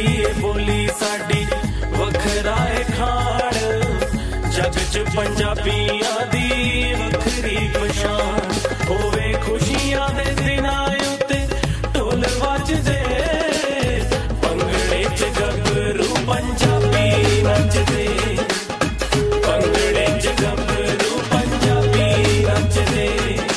वखरी बोली साडी वखरा है खाड़ जग च पंजाबियां दी वखरी पछाण होवे खुशियां दे दिनां उत्ते ढोल वजदे भंगड़े च गभरू पंजाबी नचदे भंगड़े च गभरू पंजाबी नचदे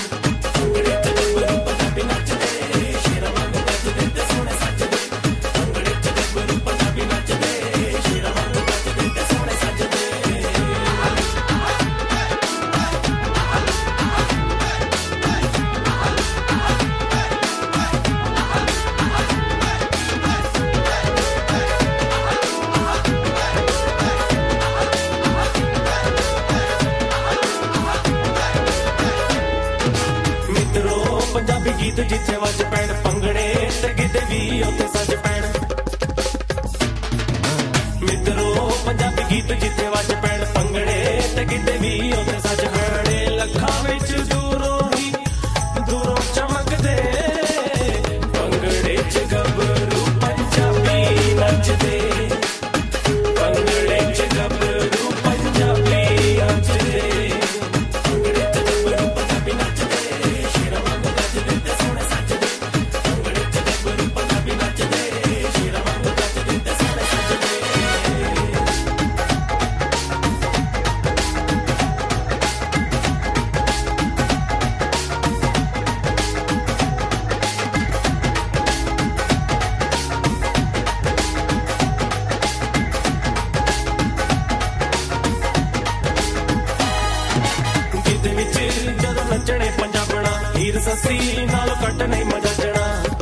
पंजाबी गीत जिथे वज पैण भंगड़े ते गिद्दे भी उत्थे सज पैण मित्रो पंजाबी गीत जिथे वज पैण भंगड़े ते गिद्दे भी उत्थे सज पैण लखां विच दूरों चमकदे भंगड़े च गभरू पंजाबी नचदे भंगड़े च गभरू पंजाबी नचदे नचने पंजाबना हीर ससी नाल कट नहीं मजाजना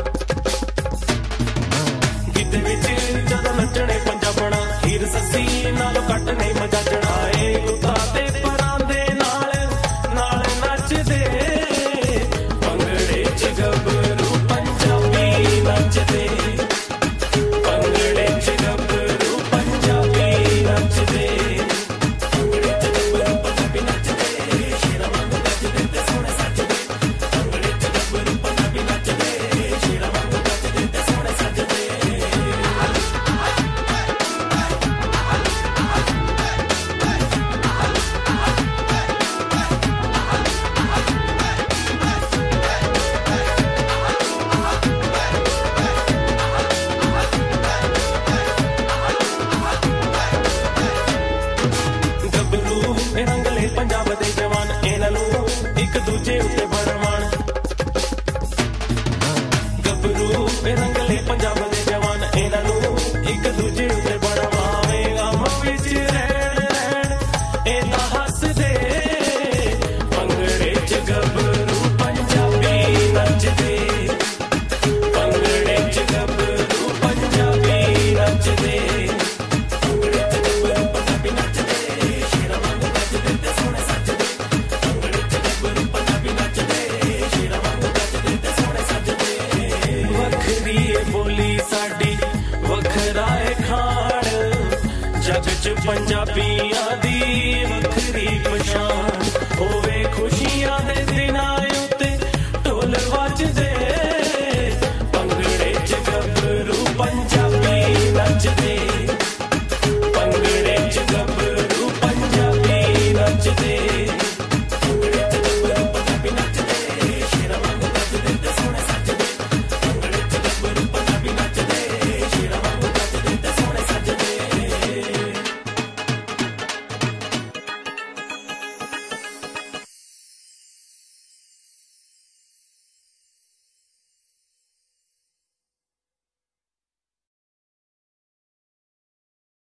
गिद्दे विच जदों नचने पंजाबना हीर ससी नाल कट नहीं मजाजना ए गुत्ता ते परांदे नाल नाल नचदे भंगड़े च गभरू पंजाबी नचदे भंगड़े च गभरू पंजाबी नचदे पंजाब दे जवान इन्हां एक दूजे उत्ते बड़वान गभरू रंगले पंजाब दे जवान इन्हां एक दूजे उत्ते बड़वान गम विच रहण इन्हां हसदे भंगड़े च गभरू पंजाबी नचदे भंगड़े च गभरू पंजाबी नचदे बोली साडी वखरा है खाड़ जग च पंजाबियां दी